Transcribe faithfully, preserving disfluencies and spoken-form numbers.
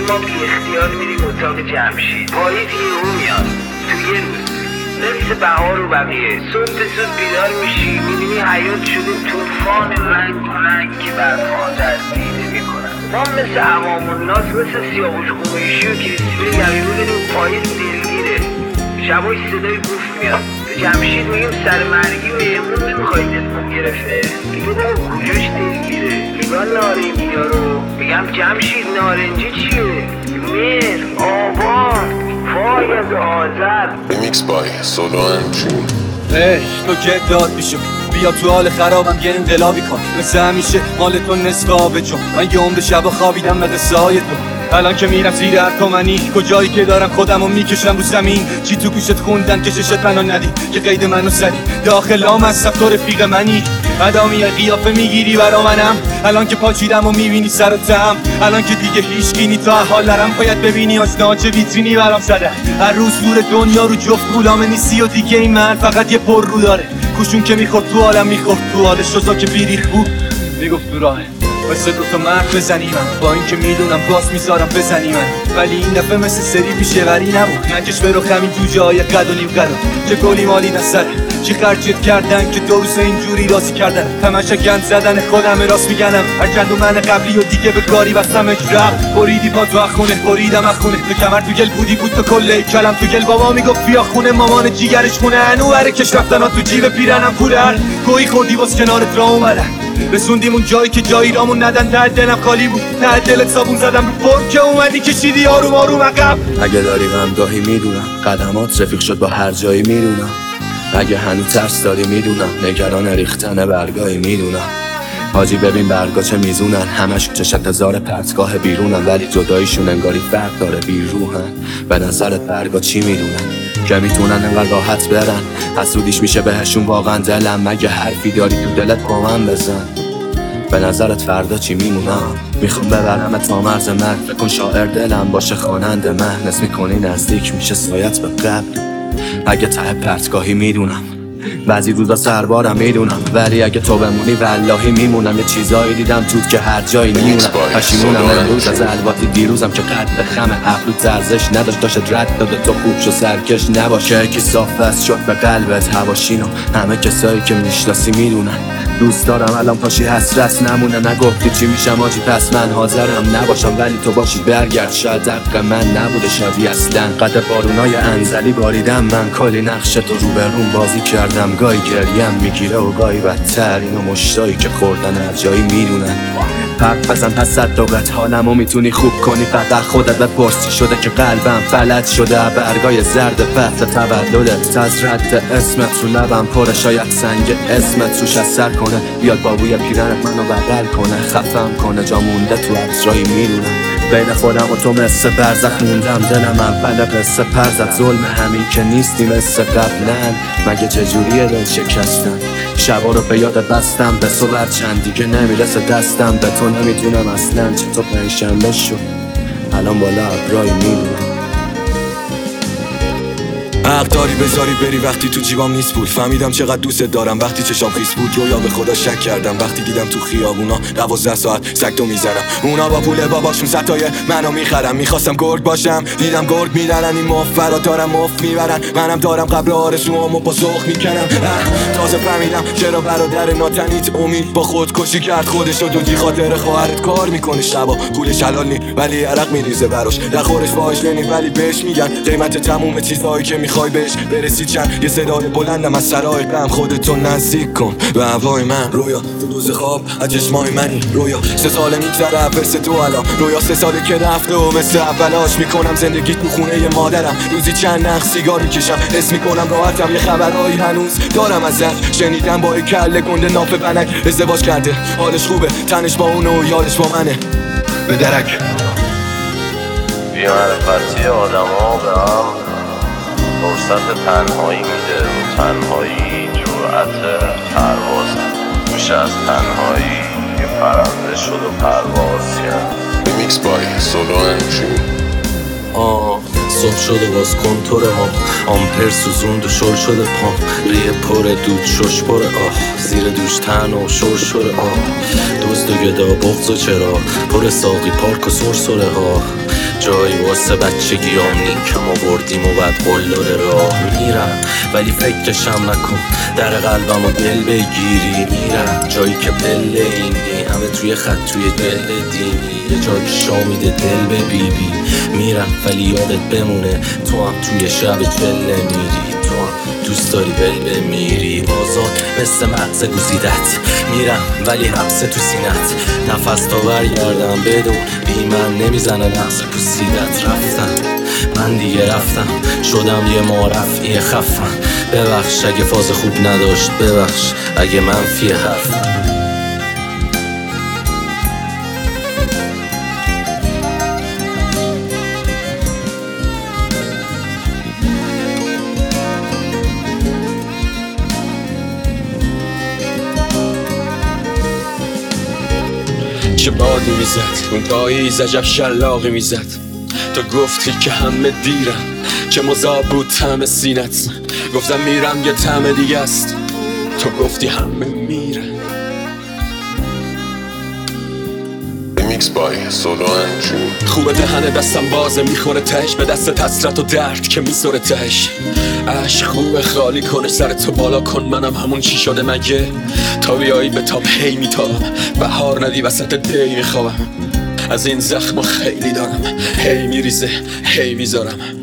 ما بی اختیار میریم اتاق جمشید. پاییز یهو میاد تو یه روز مثل بهار و بقیه. صبح صبح بیدار میشی میبینی حیات شده طوفان رنگ و رنگ که برفان دستیده میکنن. ما مثل عوام الناس مثل سیاوش قمیشی و کریسپی یقیقو داریم. پاییز دلگیره، شبای صدای بوف میاد. به جمشید میگیم سرمرگی مهمون نمیخوای دلمون گرفته. میگه بابا کجاش دلگیره؟ نگاه نارنجی ها رو. میگم جمشید نارنجی چیه؟ مهر، آبان، فایز آذر. ریمیکس بای سولو اند جون. ای تو که داد میشم بیا تو حال خرابم یه انقلابی کن. مثل همیشه مال تو نصف آب جون. من یه عمر شب خوابیدم به قصه های تو. الان که میرم زیر هر تومنی کجایی که دارم خودم رو میکشم رو زمین. چی تو گوشت خوندن کششت منو ندی که قید منو زدی. داخل هم از تو رفیق منی. ادامی قیافه میگیری برا منم. الان که پاچیدم و میبینی سر و تم. الان که دیگه هیچ گینی تا حالرم. باید ببینی آشنا چه ویترینی برام زده. هر روز دور دنیا رو جفت غلام نیستی و دیگه این من فقط یه پر رو داره. کوشون که میخورد تو عالم میخورد تو حال شزا که بیریخ بود میگفت تو راهه. مثل دوتا مرد بزنیمم با این که میدونم باز میذارم بزنیمم. ولی این دفعه مثل سری بیشوری نبود. نکش برو همین تو جای قد و نیم قدم. چه گلی مالی نسره چی خرجت کردن که دو روز اینجوری راضی کردن. همش گند زدن خودم راست میگنم. هر گندو من قبلی و دیگه به کاری بستم اجرب. بریدی پا تو اخونه بریدم اخونه. تو کمر تو گل بودی بود تو کله کلم تو گل. بابا میگفت بیا خونه مامان جیگرش خونه. انو بره کش رفتن تو جیب پیرنم پولر. گویی خوردی باز کنارت را اومدن. رسوندیم اون جایی که جایی رامون ندن. ته دلم خالی بود ته دلت صابون زدم رو پر که اومدی کشیدی آروم آروم عقب. اگه داری غمگاهی میدونم قدمات رفیق شد با هر جایی میدونم. اگه هنوز ترس داری میدونم نگران ریختن برگاهی میدونم. حاجی ببین برگا چه میزونن همش چشت هزار پرتگاه بیرونن. ولی جداییشون انگاری فرق داره بیروحن. به نظرت برگا چی میدونن که میتونن انقدر راحت برن؟ حسودیش میشه بهشون واقعا دلم. مگه حرفی داری تو دلت با من بزن. به نظرت فردا چی میمونم؟ میخوام ببرم تا مرز مرگ. فکر کن شاعر دلم باشه خواننده مهنس میکنی نزدیک میشه سایت به قبل. اگه ته پرتگاهی میدونم بعضی روزا سربارم میدونم. ولی اگه تو بمونی والله میمونم. یه چیزایی دیدم توت که هر جایی میمونم. پشیمونم امروز از الواتی دیروزم که قد به خم ابرو ارزش نداشت. داشت رد داده تو خوب شو سرکش نباشه. یکی صاف بس شد به قلبت هواشینو. همه کسایی که میشناسی میدونن دوست دارم الان پاشی حسرت نمونه. نگفتی چی میشم آجی پس من حاضرم نباشم. ولی تو باشی برگرد شاید حق من نبوده شادی اصلا. قد بارونای انزلی باریدم من کلی نقش تو رو به روم بازی کردم. گاهی گریم میگیره و گاهی بدتر. اینو مشتایی که خوردن هر جایی میدونن. حرف بزن پس صدقت حالمو میتونی خوب کنی. فقط خودت بپرسی شده که قلبم فلج شده. برگای زرد فصل تولدت از رد اسمت رو لبم پره. شاید سنگ اسمت روش اثر کنه. بیاد بابوی پیرنت منو بغل کنه. خفم کنه جا مونده تو عطرایی میدونم. بین خودم و تو مثل برزخ موندم. دلم اول قصه پرزد ظلم همین که نیستی مثل قبلن. مگه چجوریه دل شکستن شبا رو به یاد بستم. به تو برچند دیگه نمیرسه دستم. به تو نمیتونم اصلا چطور پنجشنبه شد الان بالا ابرایی میدونم. حق داری بذاری بری وقتی تو جیبام نیست پول. فهمیدم چقدر دوست دارم وقتی چشام خیس بود. رویا به خدا شک کردم وقتی دیدم تو خیابونا دوازده ساعت سگتو میزنم. اونا با پول باباشون ستای منو میخرم. میخواستم گرگ باشم دیدم گرگ میدارن. این مف فرا دارم مف میبرن. منم دارم قبل آرزوامو با ذوق میکنم. تازه فهمیدم چرا برادر ناتنیت امید با خودکشی کرد. خودشو دودی خاطر خواهرت کار میکنه شبا. پولش حلال نی ولی عرق میریزه براش. در خورش باهاش نی ولی بهش میگن قیمت تموم چیزایی که میخوای بهش برسی چند. یه صدای بلندم از سرای غم. خودتو نزدیک کن به هوای من. رویا تو دوز خواب از چشمای منی. رویا سه ساله میگذره عبرس تو الان. رویا سه ساله که رفته و مثل اولاش میکنم زندگی تو خونه مادرم. روزی چند نخ سیگار میکشم حس میکنم راحتم. یه خبرایی هنوز دارم ازش شنیدم با کله گنده ناف بنک ازدواج کرده. حالش خوبه تنش با اونو و یادش با منه. به درک بی‌معرفتی آدم ها به هم فرصت تنهایی میده و تنهایی جرأت پرواز میشه. از تنهایی یه پرنده شد و پرواز کرد. ریمیکس بای سولو اند جون. آه صبح شده باز کنتور ما. آمپر سوزوند و شل شده پام. ریه پر دود شش پر آه. زیر دوش تن و شور شور آه. دوست و گدا بغض و چرا پر ساقی پارک و سرسره ها. جایی واسه بچگیام نیکم آوردیم و بعد قلدر راه میرم، ولی فکرشم نکن در قلبم و دل بگیری. میرم جایی که پله اینی همه توی خط توی دل دینی، یه جایی شامیده دل به بی بی. میرم ولی یادت بمونه تو هم توی شب چله میری، تو هم دوست داری بل بمیری. آزاد مثل مغز گزیدت میرم ولی حبس تو سینت، نفس تا برگردم بدون بی من نمیزنه نفس پوسیدت. رفتم من دیگه رفتم شدم یه معرفی خفم، ببخش اگه فاز خوب نداشت، ببخش اگه منفی حرفم. چه بادی میزد اون پاییز، عجب شلاقی میزد. تو گفتی که همه دیرم، چه مذاب بود طعم سینت. گفتم میرم یه طعم دیگه است، تو گفتی همه میرن. Mixed by سولو انجوم. خوبه دهنه دستم بازه میخوره تش به دست حسرت و درد که میسوره تش. عشق خوبه خالی کنه سر تو بالا کن، منم همون چی شده مگه تا بیایی به تاب هی میتابم، بهار ندی وسط دی میخوابم. از این زخم خیلی دارم، هی میریزه هی میذارم.